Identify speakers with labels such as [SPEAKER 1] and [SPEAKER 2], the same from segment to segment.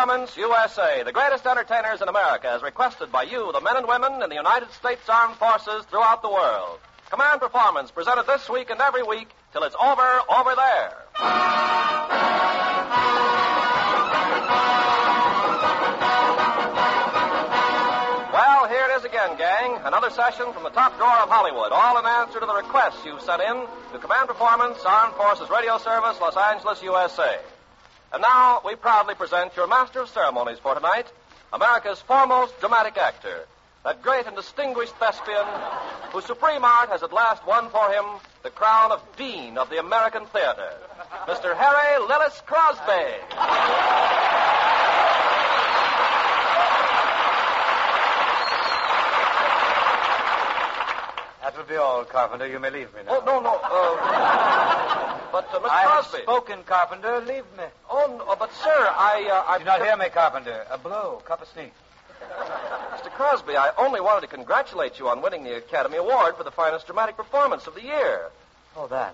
[SPEAKER 1] Performance USA, the greatest entertainers in America, as requested by you, the men and women in the United States Armed Forces throughout the world. Command Performance, presented this week and every week till it's over there. Well, here it is again, gang. Another session from the top drawer of Hollywood, all in answer to the requests you sent in to Command Performance, Armed Forces Radio Service, Los Angeles, USA. And now, we proudly present your master of ceremonies for tonight, America's foremost dramatic actor, that great and distinguished thespian whose supreme art has at last won for him the crown of Dean of the American Theater, Mr. Harry Lillis Crosby.
[SPEAKER 2] That will be all, Carpenter. You may leave me now.
[SPEAKER 1] Oh, no. But, Mr.
[SPEAKER 2] I
[SPEAKER 1] Crosby.
[SPEAKER 2] have spoken, Carpenter. Leave me.
[SPEAKER 1] Oh, no, but, sir, I...
[SPEAKER 2] Did you not hear me, Carpenter? A blow, cup of sneak.
[SPEAKER 1] Mr. Crosby, I only wanted to congratulate you on winning the Academy Award for the finest dramatic performance of the year.
[SPEAKER 2] Oh, that.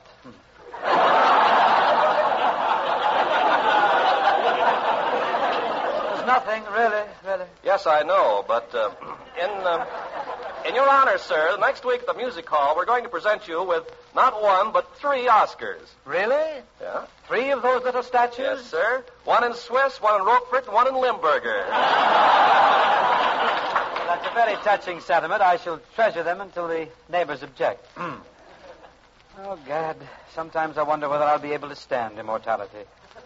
[SPEAKER 2] There's nothing, really.
[SPEAKER 1] Yes, I know, but in your honor, sir, next week at the Music Hall, we're going to present you with not one, but 3 Oscars.
[SPEAKER 2] Really?
[SPEAKER 1] Yeah?
[SPEAKER 2] 3 of those little statues?
[SPEAKER 1] Yes, sir. One in Swiss, one in Roquefort, and one in Limburger.
[SPEAKER 2] That's a very touching sentiment. I shall treasure them until the neighbors object. Oh, Gad. Sometimes I wonder whether I'll be able to stand immortality.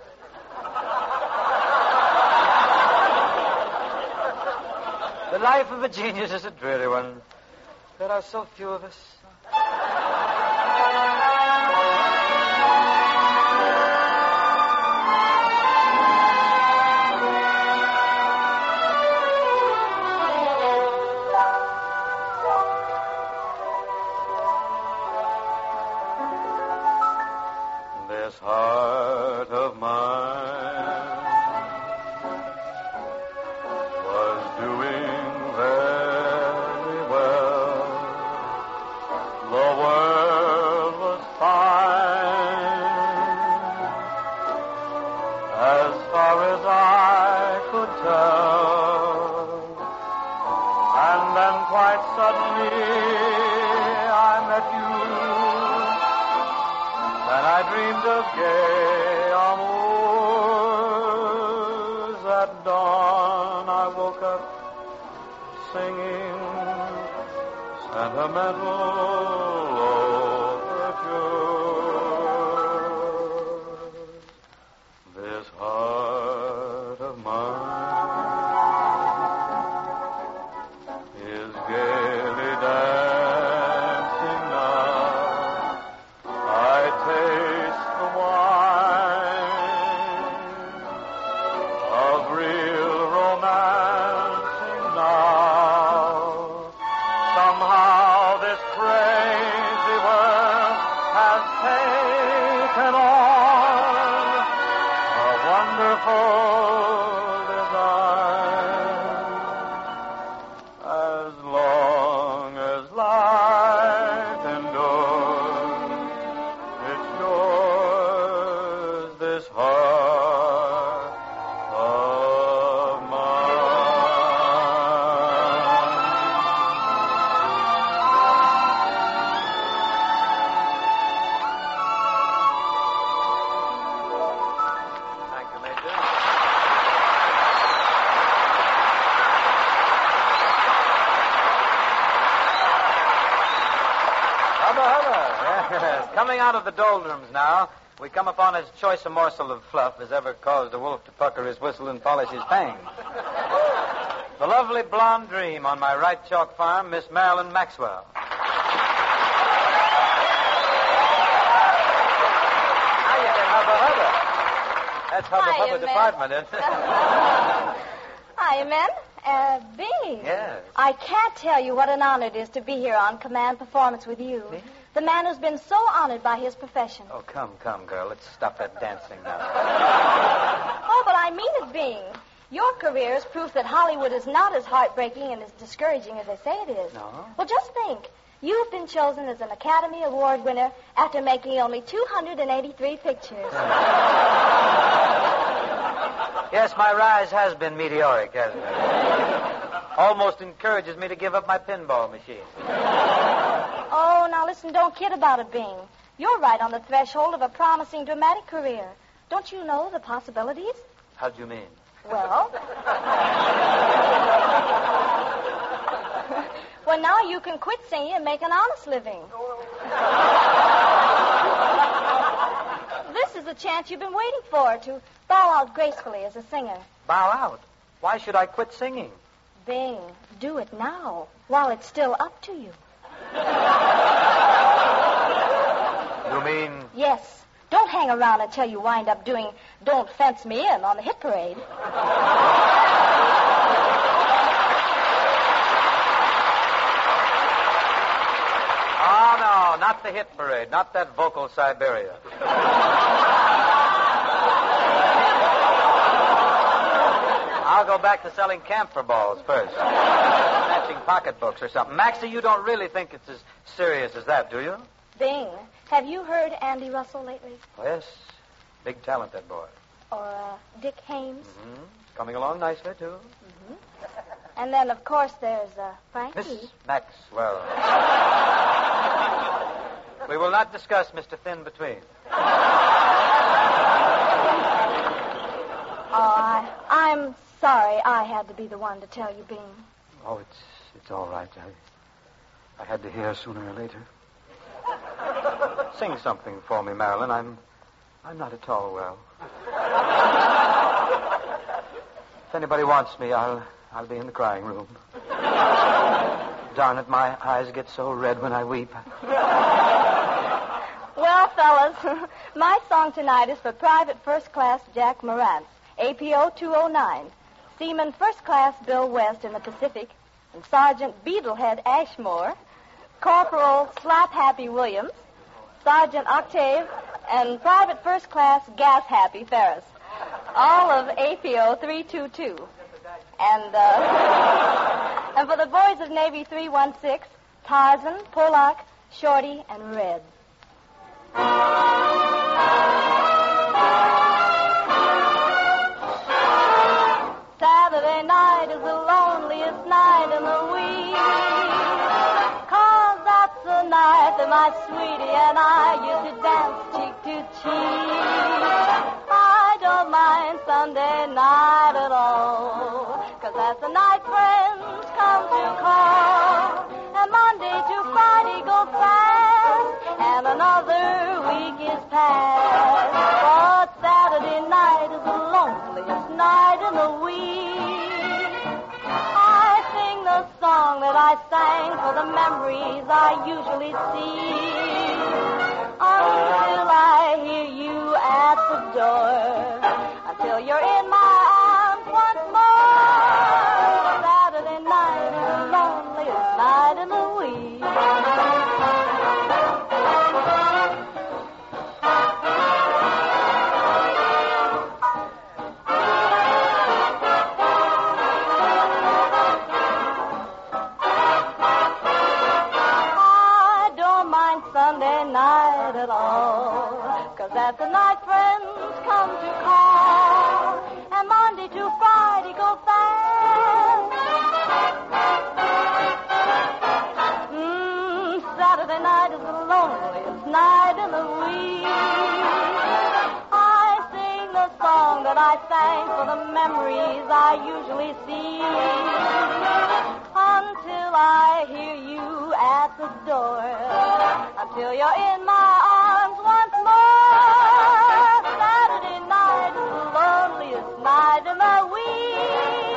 [SPEAKER 2] The life of a genius is a dreary one. There are so few of us. This heart of mine was doing very well. The world was fine as far as I could tell. And then quite suddenly I met you. And I dreamed of gay amours. At dawn I woke up singing sentimental overtures. This heart of mine is gaily dancing now. I taste the wine of real romancing now. Somehow this crazy world has taken on a wonderful design. As long as life endures, it's yours, this heart of mine. Thank you, Major. Hubba, hubba. Yes. Coming out of the doldrums now, we come upon as choice a morsel of fluff as ever caused a wolf to pucker his whistle and polish his fangs. The lovely blonde dream on my right chalk farm, Miss Marilyn Maxwell. How you been, Hubba Hubba? That's Hubba
[SPEAKER 3] Hiya,
[SPEAKER 2] Hubba
[SPEAKER 3] men.
[SPEAKER 2] department, isn't it?
[SPEAKER 3] Hiya, men. Bing.
[SPEAKER 2] Yes.
[SPEAKER 3] I can't tell you what an honor it is to be here on Command Performance with you.
[SPEAKER 2] Me?
[SPEAKER 3] The man who's been so honored by his profession.
[SPEAKER 2] Oh, come, girl. Let's stop that dancing now.
[SPEAKER 3] Oh, but I mean it, Bing. Your career is proof that Hollywood is not as heartbreaking and as discouraging as they say it is.
[SPEAKER 2] No?
[SPEAKER 3] Well, just think. You've been chosen as an Academy Award winner after making only 283 pictures.
[SPEAKER 2] Yes, my rise has been meteoric, hasn't it? Almost encourages me to give up my pinball machine.
[SPEAKER 3] Oh, now listen, don't kid about it, Bing. You're right on the threshold of a promising dramatic career. Don't you know the possibilities?
[SPEAKER 2] How do you mean?
[SPEAKER 3] Well... well, now you can quit singing and make an honest living. This is the chance you've been waiting for, to bow out gracefully as a singer.
[SPEAKER 2] Bow out? Why should I quit singing?
[SPEAKER 3] Bing, do it now, while it's still up to you.
[SPEAKER 2] You mean...
[SPEAKER 3] Yes. Don't hang around until you wind up doing Don't Fence Me In on the hit parade.
[SPEAKER 2] Oh, no, not the hit parade. Not that vocal Siberia. I'll go back to selling camphor balls first. Snatching pocketbooks or something. Maxie, you don't really think it's as serious as that, do you?
[SPEAKER 3] Bing, have you heard Andy Russell lately?
[SPEAKER 2] Oh, yes. Big talent, that boy.
[SPEAKER 3] Or Dick Haymes?
[SPEAKER 2] Mm-hmm. Coming along nicely, too.
[SPEAKER 3] Mm-hmm. And then, of course, there's Frankie.
[SPEAKER 2] Miss Maxwell. We will not discuss Mr. Thin Between.
[SPEAKER 3] Oh, I'm sorry I had to be the one to tell you, Bing.
[SPEAKER 2] Oh, it's all right. I had to hear sooner or later. Sing something for me, Marilyn. I'm not at all well. If anybody wants me, I'll be in the crying room. Darn it, my eyes get so red when I weep.
[SPEAKER 3] Well, fellas, my song tonight is for Private First Class Jack Morantz, APO 209, Seaman First Class Bill West in the Pacific, and Sergeant Beetlehead Ashmore, Corporal Slap Happy Williams, Sergeant Octave, and Private First Class Gas Happy Ferris. All of APO 322. And for the boys of Navy 316, Tarzan, Polak, Shorty, and Red. Saturday night is the loneliest night in the week, 'cause that's the night that my sweetie and I used to dance cheek to cheek. I don't mind Sunday night at all, 'cause that's the night friends come to call, and Monday to Friday go fast, and another week is past. But Saturday night is the loneliest night in the week. I sing the song that I sang for the memories I usually see, until I hear you at the door, until you're in my arms once more. Saturday night is the loneliest night in the week. Sunday night at all, 'cause that's the night friends come to call, and Monday to Friday go fast. Saturday night is the loneliest night in the week. I sing the song that I sang for the memories I usually see, until I hear you at the door, until you're in my arms once more. Saturday night is the loneliest night in the week.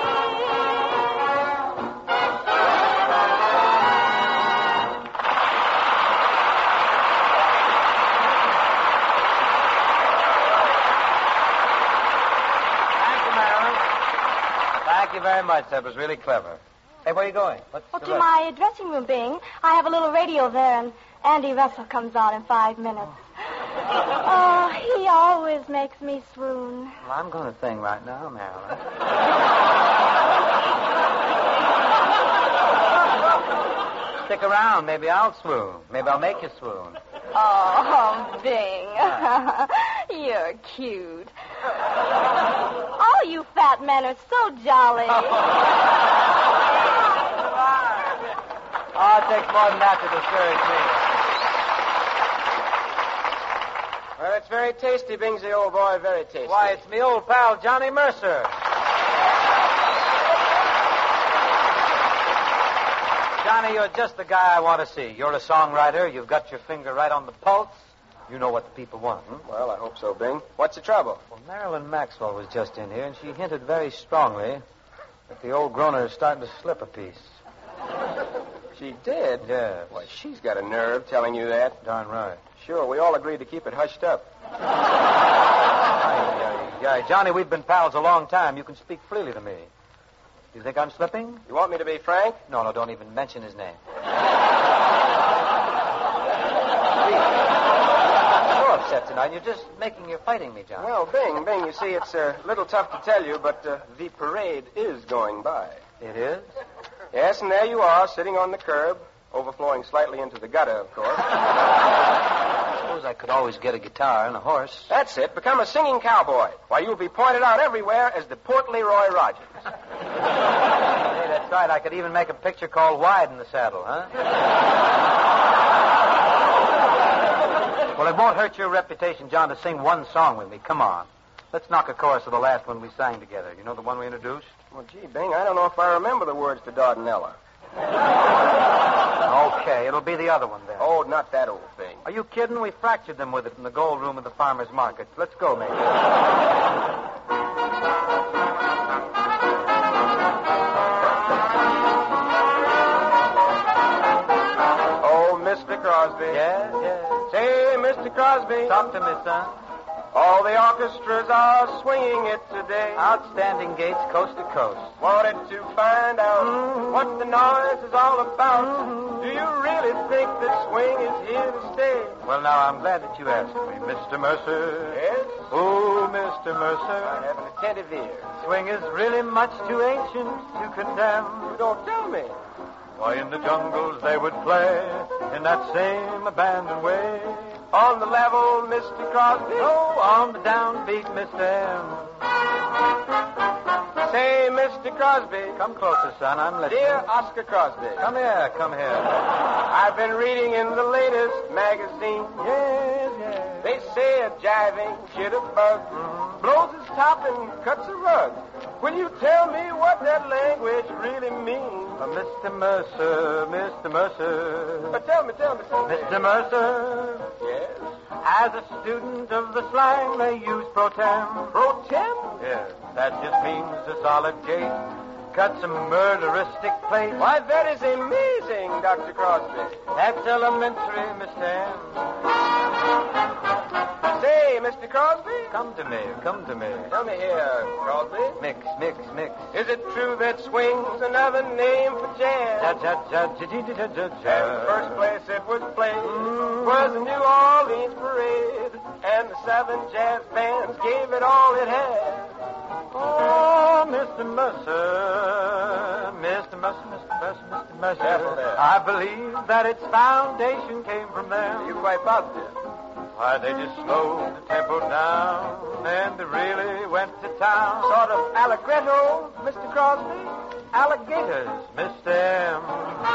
[SPEAKER 2] Thank you, Marilyn. Thank you very much. That was really clever. Hey, where are you going?
[SPEAKER 3] Well, to my dressing room, Bing. I have a little radio there, and Andy Russell comes on in 5 minutes. Oh, he always makes me swoon.
[SPEAKER 2] Well, I'm going to sing right now, Marilyn. Stick around. Maybe I'll swoon. Maybe I'll make you swoon.
[SPEAKER 3] Oh, Bing. You're cute. Oh, Oh, you fat men are so jolly.
[SPEAKER 2] Oh, it takes more than that to discourage me.
[SPEAKER 4] Well, it's very tasty, Bingsy, old boy, very tasty.
[SPEAKER 2] Why, it's me old pal, Johnny Mercer. Johnny, you're just the guy I want to see. You're a songwriter. You've got your finger right on the pulse. You know what the people want.
[SPEAKER 4] Well, I hope so, Bing. What's the trouble?
[SPEAKER 2] Well, Marilyn Maxwell was just in here, and she hinted very strongly that the old groaner is starting to slip a piece.
[SPEAKER 4] She did?
[SPEAKER 2] Yes.
[SPEAKER 4] Why, she's got a nerve telling you that.
[SPEAKER 2] Darn right.
[SPEAKER 4] Sure, we all agreed to keep it hushed up.
[SPEAKER 2] Johnny, we've been pals a long time. You can speak freely to me. Do you think I'm slipping?
[SPEAKER 4] You want me to be frank?
[SPEAKER 2] No, don't even mention his name. You're upset tonight. You're just you're fighting me, Johnny.
[SPEAKER 4] Well, Bing, you see, it's a little tough to tell you, but the parade is going by.
[SPEAKER 2] It is?
[SPEAKER 4] Yes, and there you are, sitting on the curb, overflowing slightly into the gutter, of course.
[SPEAKER 2] I suppose I could always get a guitar and a horse.
[SPEAKER 4] That's it. Become a singing cowboy. Why, you'll be pointed out everywhere as the portly Roy Rogers.
[SPEAKER 2] Hey, that's right. I could even make a picture called Wide in the Saddle, huh? Well, it won't hurt your reputation, John, to sing one song with me. Come on. Let's knock a chorus of the last one we sang together. You know the one we introduced?
[SPEAKER 4] Well, gee, Bing, I don't know if I remember the words to Dardanella.
[SPEAKER 2] Okay, it'll be the other one then.
[SPEAKER 4] Oh, not that old thing.
[SPEAKER 2] Are you kidding? We fractured them with it in the gold room of the farmer's market. Let's go, maybe.
[SPEAKER 4] Oh, Mr. Crosby.
[SPEAKER 2] Yeah.
[SPEAKER 4] Say, Mr. Crosby.
[SPEAKER 2] Talk to me, son.
[SPEAKER 4] All the orchestras are swinging it today.
[SPEAKER 2] Outstanding gates coast to coast.
[SPEAKER 4] Wanted to find out what the noise is all about. Do you really think that swing is here to stay?
[SPEAKER 2] Well, now, I'm glad that you asked me, Mr. Mercer.
[SPEAKER 4] Yes?
[SPEAKER 2] Oh, Mr. Mercer.
[SPEAKER 4] I have an attentive ear.
[SPEAKER 2] Swing is really much too ancient to condemn.
[SPEAKER 4] You don't tell me.
[SPEAKER 2] Why, in the jungles they would play in that same abandoned way.
[SPEAKER 4] On the level, Mr. Crosby.
[SPEAKER 2] Oh, on the downbeat, Mr. M.
[SPEAKER 4] Say, Mr. Crosby.
[SPEAKER 2] Come closer, son. I'm listening.
[SPEAKER 4] Dear Oscar Crosby.
[SPEAKER 2] Come here.
[SPEAKER 4] I've been reading in the latest magazine.
[SPEAKER 2] Yes.
[SPEAKER 4] They say a jiving jitterbug blows his top and cuts a rug. Will you tell me what that language really means?
[SPEAKER 2] Mr. Mercer.
[SPEAKER 4] Tell me.
[SPEAKER 2] Mr. Mercer.
[SPEAKER 4] Yes?
[SPEAKER 2] As a student of the slang, they use pro tem.
[SPEAKER 4] Pro tem?
[SPEAKER 2] Yes, that just means a solid gate. Cuts a murderistic place.
[SPEAKER 4] Why, that is amazing, Dr. Crosby.
[SPEAKER 2] That's elementary, Mr. M.
[SPEAKER 4] Say, Mr. Crosby.
[SPEAKER 2] Come to me.
[SPEAKER 4] Tell me here, Crosby.
[SPEAKER 2] Mix.
[SPEAKER 4] Is it true that swing's another name for jazz? And first place it was played was the New Orleans Parade, and the 7 jazz bands gave it all it had.
[SPEAKER 2] Oh, Mr. Mercer.
[SPEAKER 4] Careful there.
[SPEAKER 2] I believe that its foundation came from them.
[SPEAKER 4] You quite positive?
[SPEAKER 2] Why, they just slowed the tempo down, and they really went to town.
[SPEAKER 4] Sort of allegretto, Mr. Crosby?
[SPEAKER 2] Alligators, Mr. M.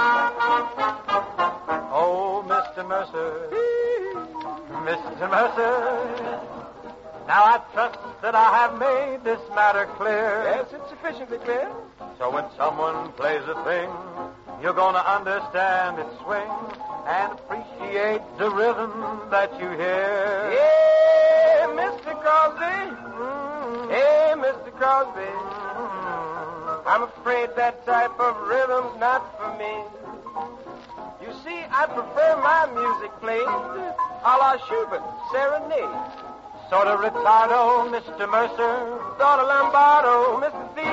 [SPEAKER 2] Oh, Mr. Mercer. Mr. Mercer. Now I trust that I have made this matter clear.
[SPEAKER 4] Yes, it's sufficiently clear.
[SPEAKER 2] So when someone plays a thing, you're going to understand its swing and appreciate the rhythm that you hear.
[SPEAKER 4] Yeah, Mr. Crosby. Hey, Mr. Crosby. I'm afraid that type of rhythm's not for me. You see, I prefer my music played a la Schubert, serenade.
[SPEAKER 2] Sort of retardo, Mr. Mercer.
[SPEAKER 4] Sort of Lombardo, Mr. Thief.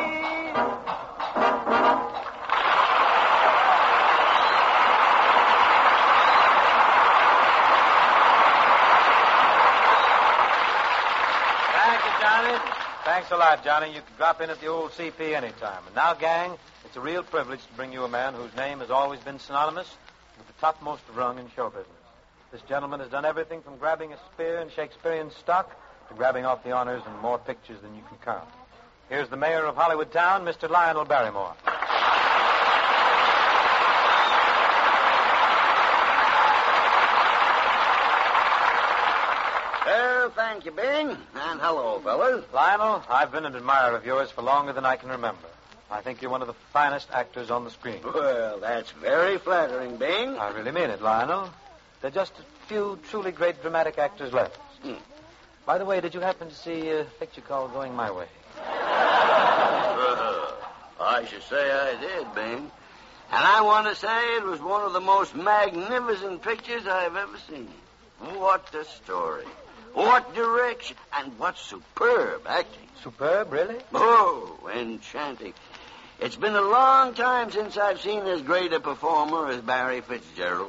[SPEAKER 2] Thank you, Johnny. Thanks a lot, Johnny. You can drop in at the old CP anytime. And now, gang, it's a real privilege to bring you a man whose name has always been synonymous with the topmost rung in show business. This gentleman has done everything from grabbing a spear in Shakespearean stock to grabbing off the honors and more pictures than you can count. Here's the mayor of Hollywood Town, Mr. Lionel Barrymore.
[SPEAKER 5] Well, thank you, Bing. And hello, fellas.
[SPEAKER 2] Lionel, I've been an admirer of yours for longer than I can remember. I think you're one of the finest actors on the screen.
[SPEAKER 5] Well, that's very flattering, Bing.
[SPEAKER 2] I really mean it, Lionel. There are just a few truly great dramatic actors left. By the way, did you happen to see a picture called Going My Way?
[SPEAKER 5] I should say I did, Bing. And I want to say it was one of the most magnificent pictures I've ever seen. What a story. What direction. And what superb acting.
[SPEAKER 2] Superb, really?
[SPEAKER 5] Oh, enchanting. It's been a long time since I've seen as great a performer as Barry Fitzgerald.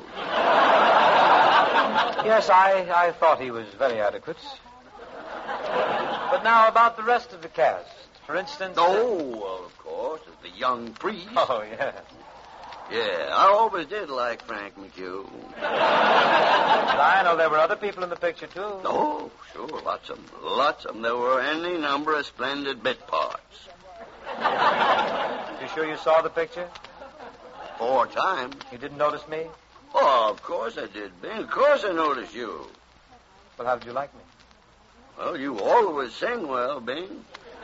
[SPEAKER 2] Yes, I thought he was very adequate. But now about the rest of the cast. For instance...
[SPEAKER 5] Oh, well, of course, the young priest.
[SPEAKER 2] Oh, yeah.
[SPEAKER 5] Yeah, I always did like Frank McHugh.
[SPEAKER 2] Lionel, there were other people in the picture, too.
[SPEAKER 5] Oh, sure, lots of them. There were any number of splendid bit parts.
[SPEAKER 2] You sure you saw the picture?
[SPEAKER 5] 4 times.
[SPEAKER 2] You didn't notice me?
[SPEAKER 5] Oh, of course I did, Ben. Of course I noticed you.
[SPEAKER 2] Well, how did you like me?
[SPEAKER 5] Well, you always sing well, Ben.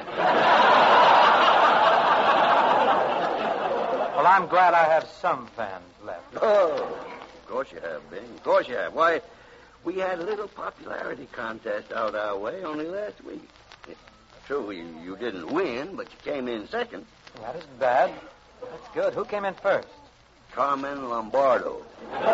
[SPEAKER 2] Well, I'm glad I have some fans left.
[SPEAKER 5] Oh, of course you have, Ben. Of course you have. Why, we had a little popularity contest out our way only last week. True, you didn't win, but you came in second.
[SPEAKER 2] Well, that isn't bad. That's good. Who came in first?
[SPEAKER 5] Carmen Lombardo.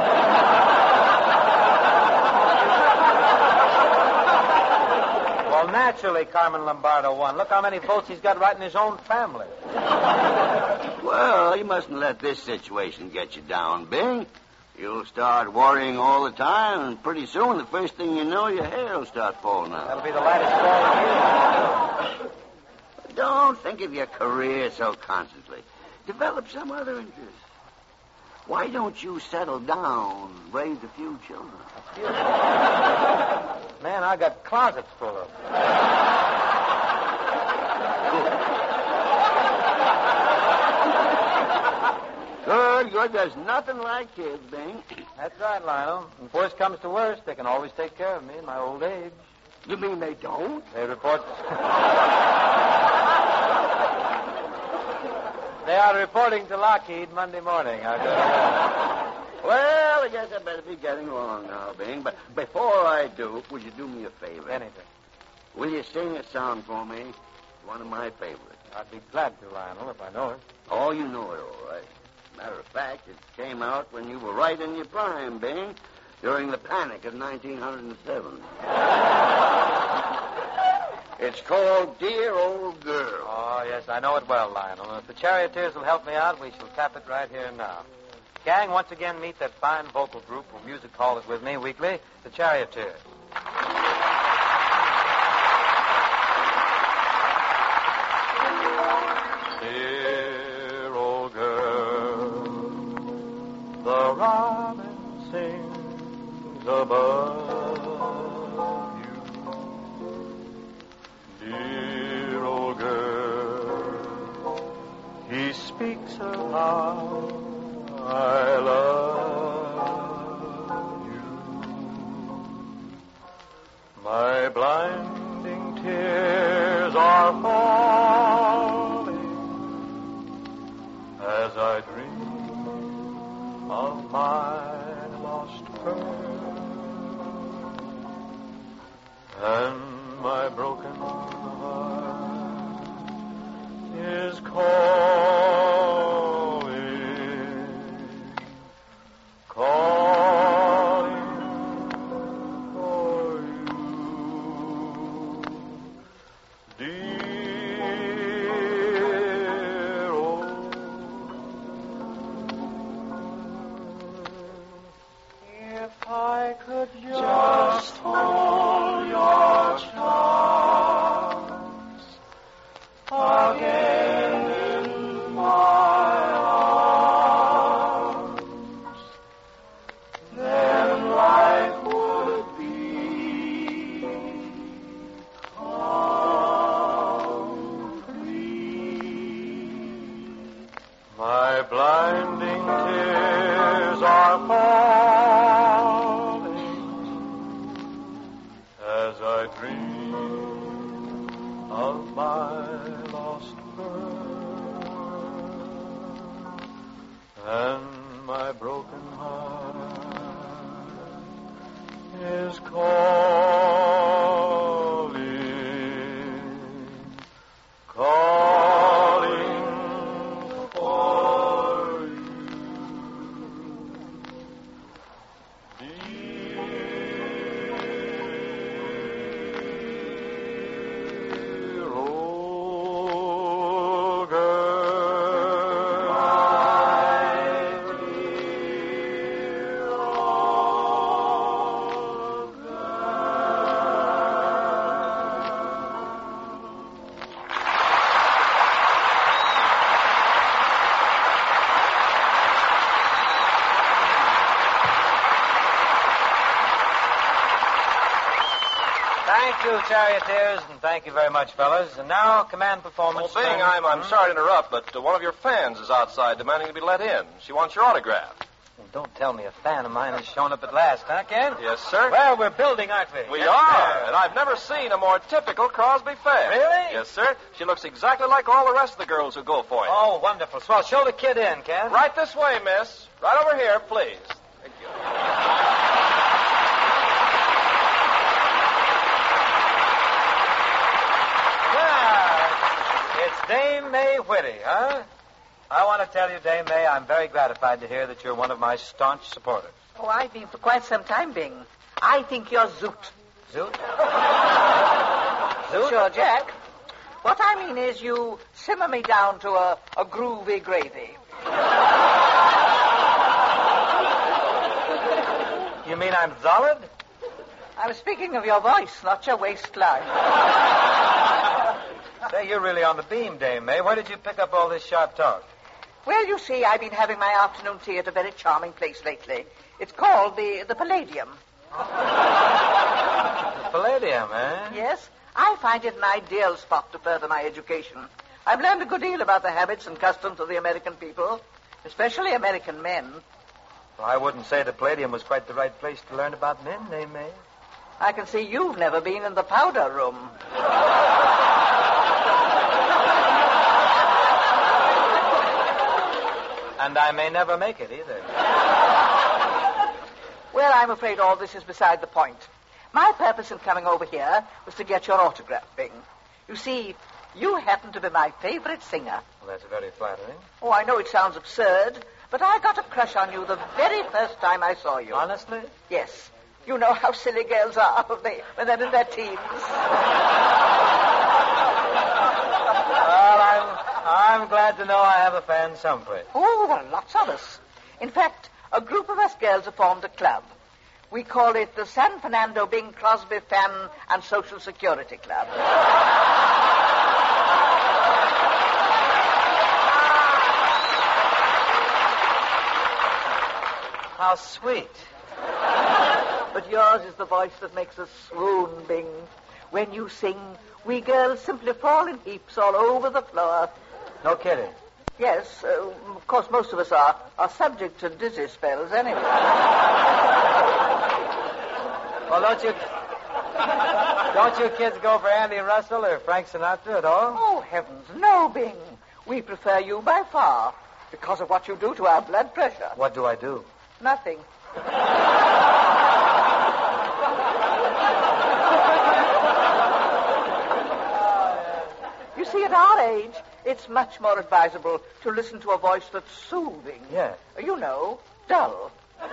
[SPEAKER 2] Well, naturally, Carmen Lombardo won. Look how many votes he's got right in his own family.
[SPEAKER 5] Well, you mustn't let this situation get you down, Bing. You'll start worrying all the time, and pretty soon, the first thing you know, your hair will start falling out.
[SPEAKER 2] That'll be the lightest fall of you.
[SPEAKER 5] Don't think of your career so constantly. Develop some other interest. Why don't you settle down, raise a few children?
[SPEAKER 2] Man, I got closets full of them.
[SPEAKER 5] Good. There's nothing like kids, Bing.
[SPEAKER 2] That's right, Lionel. If worst comes to worst, they can always take care of me in my old age.
[SPEAKER 5] You mean they don't?
[SPEAKER 2] They report... They are reporting to Lockheed Monday morning.
[SPEAKER 5] Well, I guess I better be getting along now, Bing. But before I do, would you do me a favor?
[SPEAKER 2] Anything.
[SPEAKER 5] Will you sing a song for me? One of my favorites.
[SPEAKER 2] I'd be glad to, Lionel, if I know it.
[SPEAKER 5] Oh, you know it all right. Matter of fact, it came out when you were right in your prime, Bing, during the panic of 1907. It's called Dear Old Girl.
[SPEAKER 2] Oh, yes, I know it well, Lionel. And if the Charioteers will help me out, we shall tap it right here and now. Gang, once again, meet that fine vocal group who music hall is with me weekly, the Charioteers. Dear old girl, the robin sings above you. Dear old girl, he speaks of how I love you. My blinding tears are falling as I dream of my lost pearl, and my broken heart is calling for you, dear old. If I could just hold your charms again in my arms, then life would be complete.
[SPEAKER 6] are falling as I dream of my lost pearl, and my broken heart is calling for you. Dear old girl, my dear old
[SPEAKER 2] Thank you, charioteers, and thank you very much, fellas. And now, command performance.
[SPEAKER 1] Well, Bing, I'm sorry to interrupt, but one of your fans is outside demanding to be let in. She wants your autograph.
[SPEAKER 2] Well, don't tell me a fan of mine has shown up at last, huh, Ken?
[SPEAKER 1] Yes, sir.
[SPEAKER 2] Well, we're building, aren't we?
[SPEAKER 1] We
[SPEAKER 2] Yes,
[SPEAKER 1] are,
[SPEAKER 2] sir.
[SPEAKER 1] and I've never seen a more typical Crosby fan.
[SPEAKER 2] Really?
[SPEAKER 1] Yes, sir. She looks exactly like all the rest of the girls who go for you.
[SPEAKER 2] Oh, wonderful. Swell. Show the kid in, Ken.
[SPEAKER 1] Right this way, miss. Right over here, please. Thank you.
[SPEAKER 2] It's Dame May Whitty, huh? I want to tell you, Dame May, I'm very gratified to hear that you're one of my staunch supporters.
[SPEAKER 7] Oh, I've been for quite some time, Bing. I think you're zoot.
[SPEAKER 2] Zoot?
[SPEAKER 7] Sure, Jack. What I mean is you simmer me down to a groovy gravy.
[SPEAKER 2] You mean I'm solid?
[SPEAKER 7] I'm speaking of your voice, not your waistline.
[SPEAKER 2] Say, you're really on the beam, Dame May. Where did you pick up all this sharp talk?
[SPEAKER 7] Well, you see, I've been having my afternoon tea at a very charming place lately. It's called the Palladium.
[SPEAKER 2] The Palladium, eh?
[SPEAKER 7] Yes, I find it an ideal spot to further my education. I've learned a good deal about the habits and customs of the American people, especially American men.
[SPEAKER 2] Well, I wouldn't say the Palladium was quite the right place to learn about men, Dame May.
[SPEAKER 7] I can see you've never been in the powder room.
[SPEAKER 2] And I may never make it either.
[SPEAKER 7] Well, I'm afraid all this is beside the point. My purpose in coming over here was to get your autograph, Bing. You see, you happen to be my favorite singer.
[SPEAKER 2] Well, that's very flattering.
[SPEAKER 7] Oh, I know it sounds absurd, but I got a crush on you the very first time I saw you.
[SPEAKER 2] Honestly?
[SPEAKER 7] Yes. You know how silly girls are when they're in their teens.
[SPEAKER 2] Well, I'm glad to know I have a fan someplace.
[SPEAKER 7] Oh, there are lots of us. In fact, a group of us girls have formed a club. We call it the San Fernando Bing Crosby Fan and Social Security Club.
[SPEAKER 2] How sweet.
[SPEAKER 7] But yours is the voice that makes us swoon, Bing. When you sing, we girls simply fall in heaps all over the floor.
[SPEAKER 2] No kidding.
[SPEAKER 7] Yes, of course, most of us are subject to dizzy spells anyway.
[SPEAKER 2] Well, don't you kids go for Andy Russell or Frank Sinatra at all?
[SPEAKER 7] Oh, heavens, no, Bing. We prefer you by far because of what you do to our blood pressure.
[SPEAKER 2] What do I do?
[SPEAKER 7] Nothing. You see, at our age, it's much more advisable to listen to a voice that's soothing.
[SPEAKER 2] Yeah.
[SPEAKER 7] You know, dull.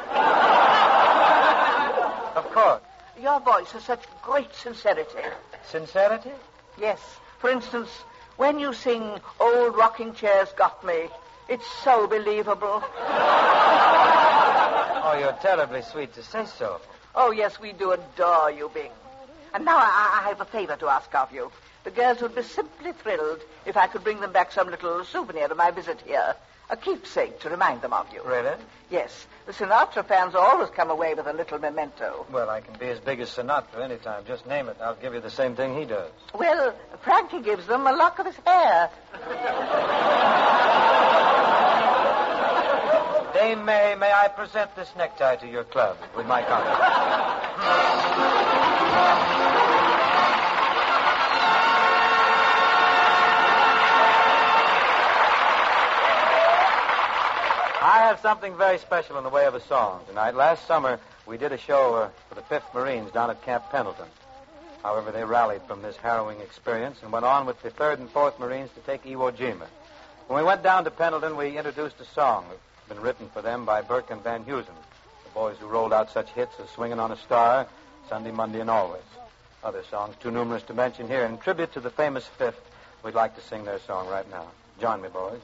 [SPEAKER 2] Of course.
[SPEAKER 7] Your voice has such great sincerity.
[SPEAKER 2] Sincerity?
[SPEAKER 7] Yes. For instance, when you sing Old Rocking Chair's Got Me, it's so believable.
[SPEAKER 2] Oh, you're terribly sweet to say so.
[SPEAKER 7] Oh, yes, we do adore you, Bing. And now I have a favor to ask of you. The girls would be simply thrilled if I could bring them back some little souvenir of my visit here. A keepsake to remind them of you.
[SPEAKER 2] Really?
[SPEAKER 7] Yes. The Sinatra fans always come away with a little memento.
[SPEAKER 2] Well, I can be as big as Sinatra any time. Just name it. I'll give you the same thing he does.
[SPEAKER 7] Well, Frankie gives them a lock of his hair.
[SPEAKER 2] Dame May I present this necktie to your club with my compliments? I have something very special in the way of a song tonight. Last summer, we did a show for the 5th Marines down at Camp Pendleton. However, they rallied from this harrowing experience and went on with the 3rd and 4th Marines to take Iwo Jima. When we went down to Pendleton, we introduced a song that's been written for them by Burke and Van Heusen, the boys who rolled out such hits as Swingin' on a Star, Sunday, Monday, and Always. Other songs too numerous to mention here. In tribute to the famous 5th, we'd like to sing their song right now. Join me, boys.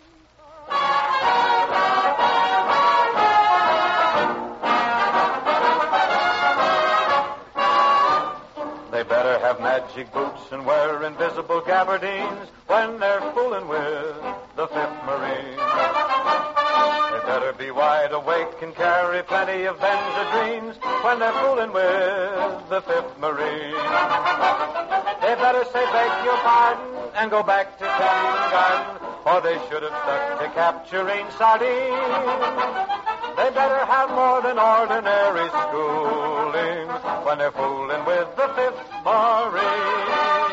[SPEAKER 2] They better have magic boots and wear invisible gabardines when they're fooling with the 5th Marines. They better be wide awake and carry plenty of Benzedrines when they're fooling with the 5th Marines. They better say beg your pardon and go back to kindergarten, or they should have stuck to capturing sardines. They better have more than ordinary schooling when they're fooling with the 5th Marines.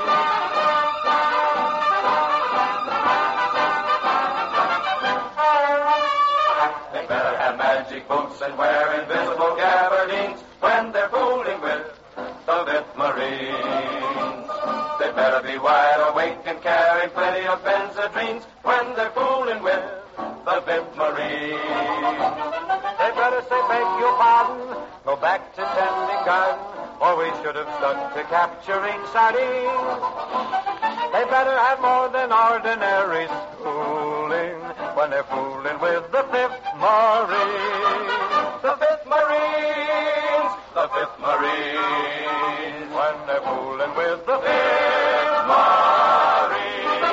[SPEAKER 2] They better have magic boots and wear invisible gabardines when they're fooling with the 5th Marines. They better be wide awake and carry plenty of Benzedrines when they're fooling with the 5th Marines. They better say beg your pardon, go back to tending garden, or we should have stuck to capturing sardines. They better have more than ordinary schooling when they're fooling with the 5th Marines. The 5th Marines, the 5th Marines, when they're fooling with the 5th Marines.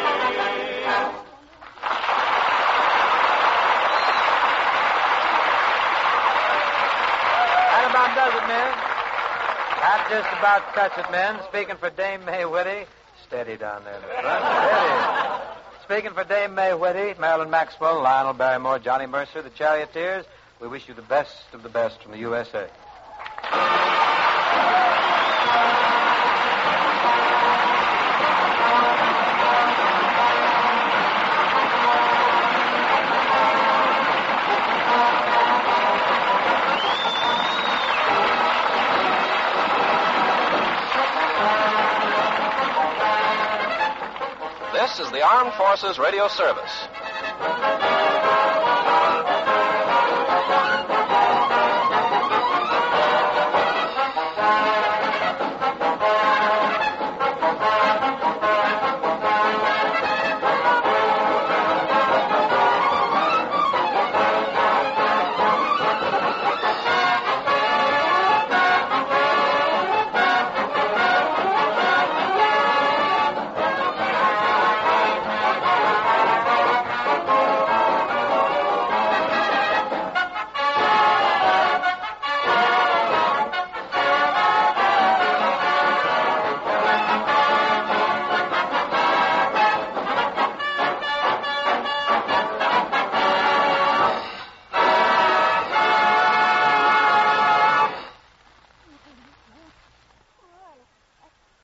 [SPEAKER 2] That about does it, men. That just about cuts it, men. Speaking for Dame May Whitty. Steady down there in the front. Steady. Speaking for Dame May Whitty, Marilyn Maxwell, Lionel Barrymore, Johnny Mercer, the Charioteers, we wish you the best of the best from the USA.
[SPEAKER 1] This is the Armed Forces Radio Service.